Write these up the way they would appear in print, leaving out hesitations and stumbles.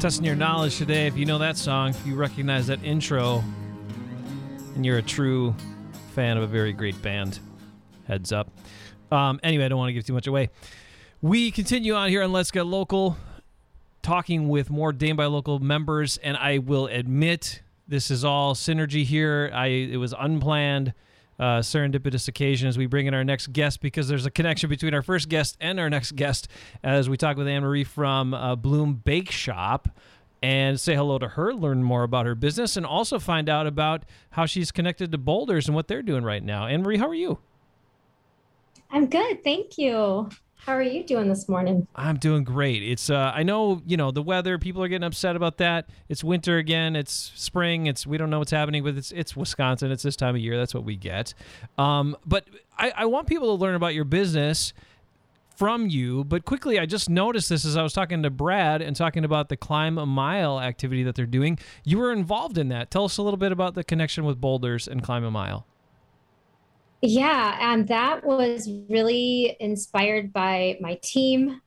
Testing your knowledge today. If you know that song, if you recognize that intro, and you're a true fan of a very great band, heads up. Anyway, I don't want to give too much away. We continue on here on Let's Get Local, talking with more Dane by Local members, and I will admit this is all synergy here. It was unplanned, serendipitous occasion as we bring in our next guest, because there's a connection between our first guest and our next guest as we talk with Anne-Marie from Bloom Bake Shop and say hello to her, learn more about her business, and also find out about how she's connected to Boulders and what they're doing right now. Anne-Marie, how are you? I'm good, thank you. How are you doing this morning? I'm doing great. It's I know, the weather, people are getting upset about that. It's winter again, it's spring, we don't know what's happening, but it's Wisconsin, it's this time of year, that's what we get. But I want people to learn about your business from you, but quickly, I just noticed this as I was talking to Brad and talking about the Climb a Mile activity that they're doing. You were involved in that. Tell us a little bit about the connection with Boulders and Climb a Mile. Yeah, and that was really inspired by my team.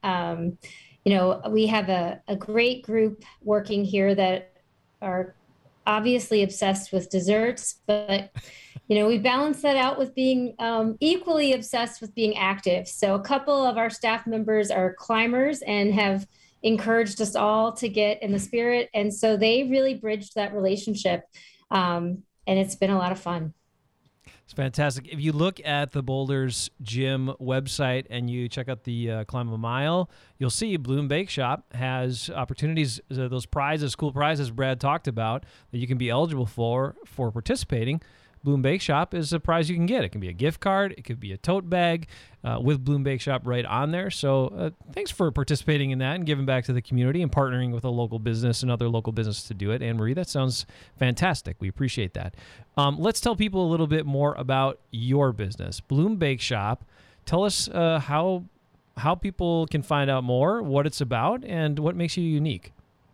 We have a great group working here that are obviously obsessed with desserts, but we balance that out with being equally obsessed with being active. So a couple of our staff members are climbers and have encouraged us all to get in the spirit, and so they really bridged that relationship, and it's been a lot of fun. It's fantastic. If you look at the Boulders Gym website and you check out the Climb a Mile, you'll see Bloom Bake Shop has opportunities, those prizes, cool prizes Brad talked about, that you can be eligible for participating. Bloom Bake Shop is a prize you can get. It can be a gift card. It could be a tote bag with Bloom Bake Shop right on there. So thanks for participating in that and giving back to the community and partnering with a local business and other local business to do it. Anne-Marie, that sounds fantastic. We appreciate that. Let's tell people a little bit more about your business. Bloom Bake Shop. Tell us how people can find out more, what it's about, and what makes you unique.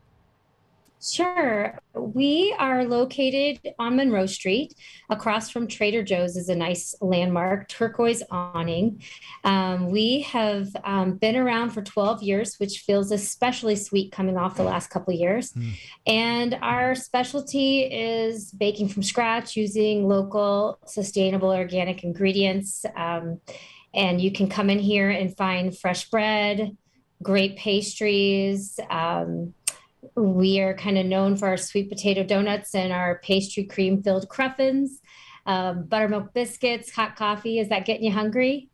Sure. We are located on Monroe Street. Across from Trader Joe's is a nice landmark, turquoise awning. We have been around for 12 years, which feels especially sweet coming off the last couple of years. And our specialty is baking from scratch using local, sustainable, organic ingredients. And you can come in here and find fresh bread, great pastries. We are kind of known for our sweet potato donuts and our pastry cream-filled cruffins, buttermilk biscuits, hot coffee. Is that getting you hungry?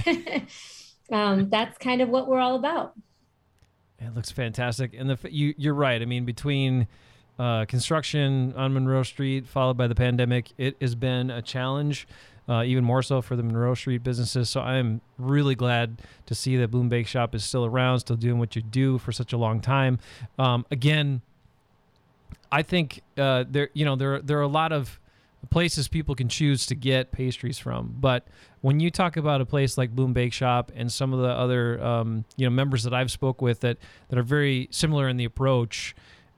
That's kind of what we're all about. It looks fantastic. And you're right. I mean, between construction on Monroe Street, followed by the pandemic, it has been a challenge, even more so for the Monroe Street businesses. So I'm really glad to see that Bloom Bake Shop is still around, still doing what you do for such a long time. Again, I think there are a lot of places people can choose to get pastries from, but when you talk about a place like Bloom Bake Shop and some of the other members that I've spoke with that are very similar in the approach,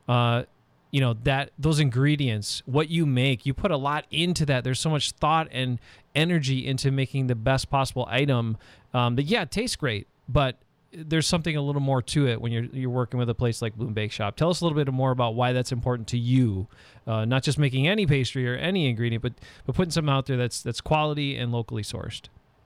that those ingredients, what you make, you put a lot into that. There's so much thought and energy into making the best possible item. It tastes great, but there's something a little more to it when you're working with a place like Bloom Bake Shop. Tell us a little bit more about why that's important to you, not just making any pastry or any ingredient, but putting something out there that's quality and locally sourced.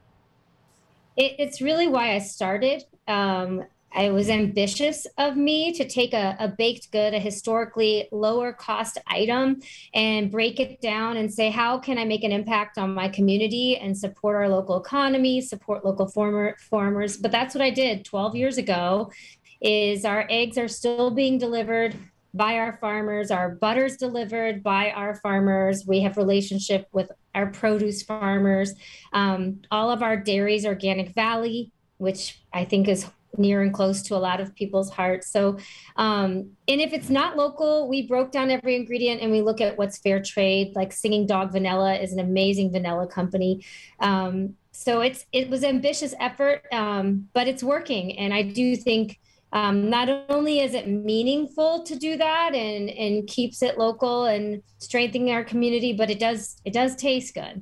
It's really why I started. It was ambitious of me to take a baked good, a historically lower cost item, and break it down and say, how can I make an impact on my community and support our local economy, support local farmers? But that's what I did 12 years ago. Is our eggs are still being delivered by our farmers, our butter's delivered by our farmers. We have relationship with our produce farmers. All of our dairies, Organic Valley, which I think is near and close to a lot of people's hearts. So, and if it's not local, we broke down every ingredient and we look at what's fair trade. Like Singing Dog Vanilla is an amazing vanilla company. So it was ambitious effort, but it's working. And I do think not only is it meaningful to do that and keeps it local and strengthening our community, but it does taste good.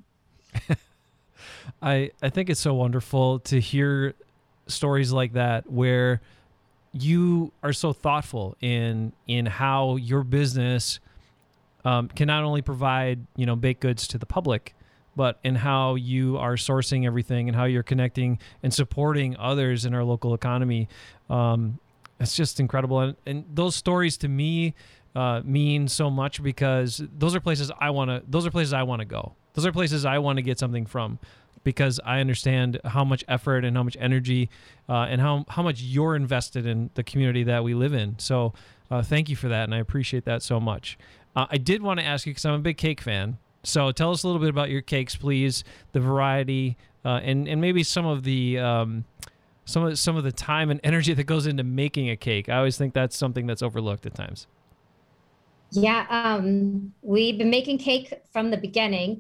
I think it's so wonderful to hear stories like that where you are so thoughtful in how your business can not only provide, baked goods to the public, but in how you are sourcing everything and how you're connecting and supporting others in our local economy. It's just incredible. And those stories to me mean so much, because those are places I want to go. Those are places I want to get something from, because I understand how much effort and how much energy and how much you're invested in the community that we live in. So thank you for that, and I appreciate that so much. I did want to ask you, because I'm a big cake fan, so tell us a little bit about your cakes, please, the variety, and maybe some of the time and energy that goes into making a cake. I always think that's something that's overlooked at times. Yeah, we've been making cake from the beginning,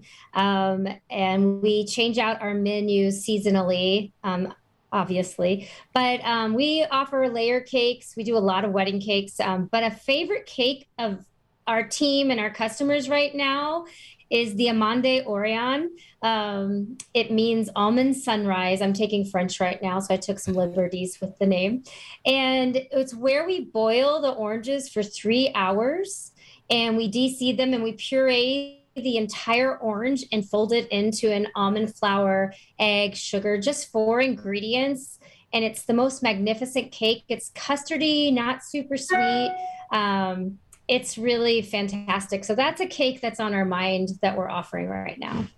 and we change out our menus seasonally, obviously. But we offer layer cakes. We do a lot of wedding cakes. But a favorite cake of our team and our customers right now is the Amande Orion. It means almond sunrise. I'm taking French right now, so I took some liberties with the name. And it's where we boil the oranges for 3 hours, and we de-seed them, and we puree the entire orange and fold it into an almond flour, egg, sugar, just 4 ingredients. And it's the most magnificent cake. It's custardy, not super sweet. It's really fantastic. So that's a cake that's on our mind that we're offering right now.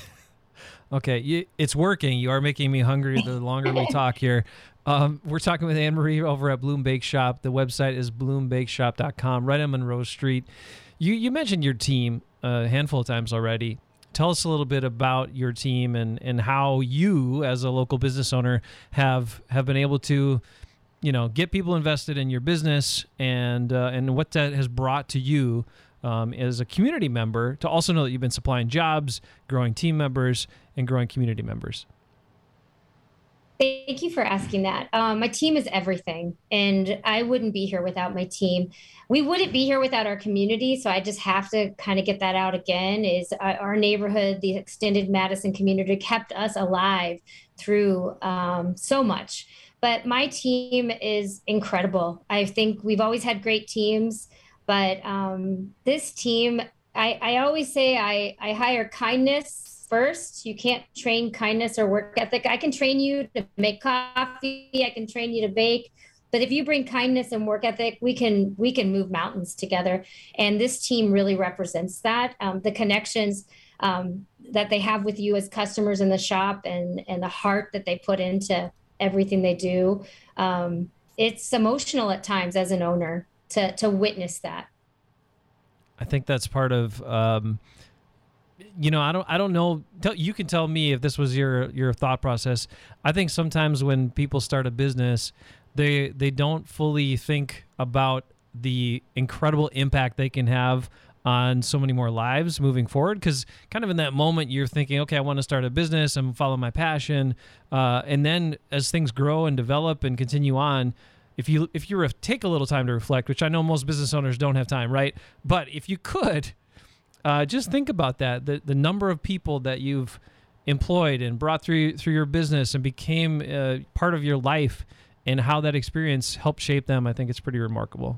Okay, it's working. You are making me hungry the longer we talk here. We're talking with Anne-Marie over at Bloom Bake Shop. The website is bloombakeshop.com, right on Monroe Street. You mentioned your team a handful of times already. Tell us a little bit about your team and how you, as a local business owner, have been able to, get people invested in your business, and what that has brought to you as a community member, to also know that you've been supplying jobs, growing team members, and growing community members. Thank you for asking that. My team is everything, and I wouldn't be here without my team. We wouldn't be here without our community, so I just have to kind of get that out again, is our neighborhood, the extended Madison community, kept us alive through so much. But my team is incredible. I think we've always had great teams, but this team, I always say I hire kindness first. You can't train kindness or work ethic. I can train you to make coffee. I can train you to bake. But if you bring kindness and work ethic, we can move mountains together. And this team really represents that. The connections that they have with you as customers in the shop, and the heart that they put into everything they do. It's emotional at times as an owner to witness that. I think that's part of, I don't know. You can tell me if this was your thought process. I think sometimes when people start a business, they don't fully think about the incredible impact they can have on so many more lives moving forward. Because kind of in that moment, you're thinking, okay, I want to start a business and follow my passion. And then as things grow and develop and continue on, if you take a little time to reflect, which I know most business owners don't have time, right? But if you could, just think about that, the number of people that you've employed and brought through your business and became part of your life, and how that experience helped shape them. I think it's pretty remarkable.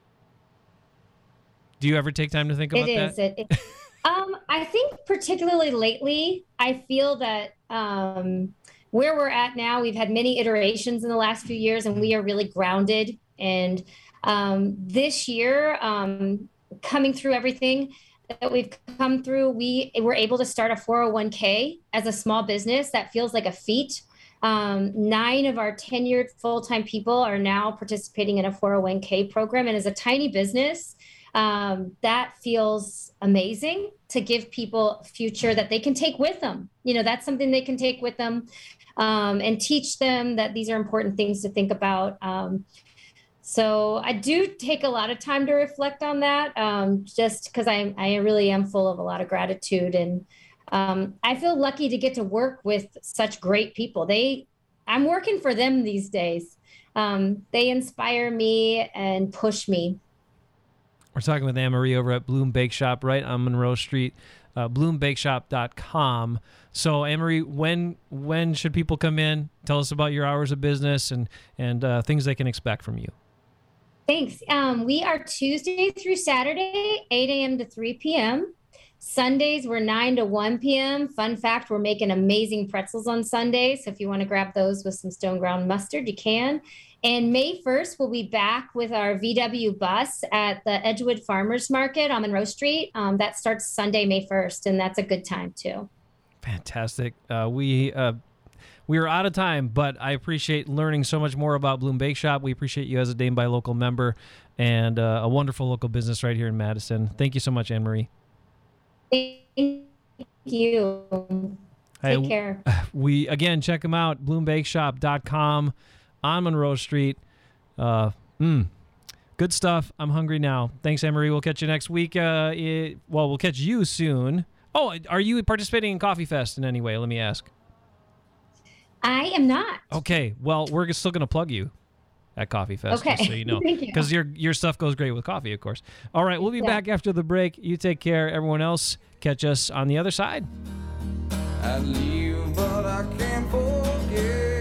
Do you ever take time to think about that? It is. I think particularly lately, I feel that where we're at now, we've had many iterations in the last few years, and we are really grounded. And this year, coming through everything that we've come through, we were able to start a 401k as a small business. That feels like a feat. 9 of our tenured full-time people are now participating in a 401k program. And as a tiny business, that feels amazing to give people a future that they can take with them. That's something they can take with them, and teach them that these are important things to think about. So I do take a lot of time to reflect on that, just because I really am full of a lot of gratitude. And I feel lucky to get to work with such great people. I'm working for them these days. They inspire me and push me. We're talking with Anne-Marie over at Bloom Bake Shop, right on Monroe Street. bloombakeshop.com. So, Anne-Marie, when should people come in? Tell us about your hours of business and things they can expect from you. Thanks. We are Tuesday through Saturday, 8 a.m. to 3 p.m. Sundays, we're 9 to 1 p.m. Fun fact, we're making amazing pretzels on Sundays. So if you want to grab those with some stone ground mustard, you can. And May 1st, we'll be back with our VW bus at the Edgewood Farmers Market on Monroe Street. That starts Sunday, May 1st, and that's a good time too. Fantastic. We are out of time, but I appreciate learning so much more about Bloom Bake Shop. We appreciate you as a Dane Buy Local member and a wonderful local business right here in Madison. Thank you so much, Anne-Marie. Thank you. Take care. We, again, check them out, bloombakeshop.com on Monroe Street. Good stuff. I'm hungry now. Thanks, Anne-Marie. We'll catch you next week. We'll catch you soon. Oh, are you participating in Coffee Fest in any way? Let me ask. I am not. Okay. Well, we're still going to plug you at Coffee Fest, okay. just so you know. Thank you. Because your stuff goes great with coffee, of course. All right. We'll be back after the break. You take care. Everyone else, catch us on the other side. I leave, but I can't forget.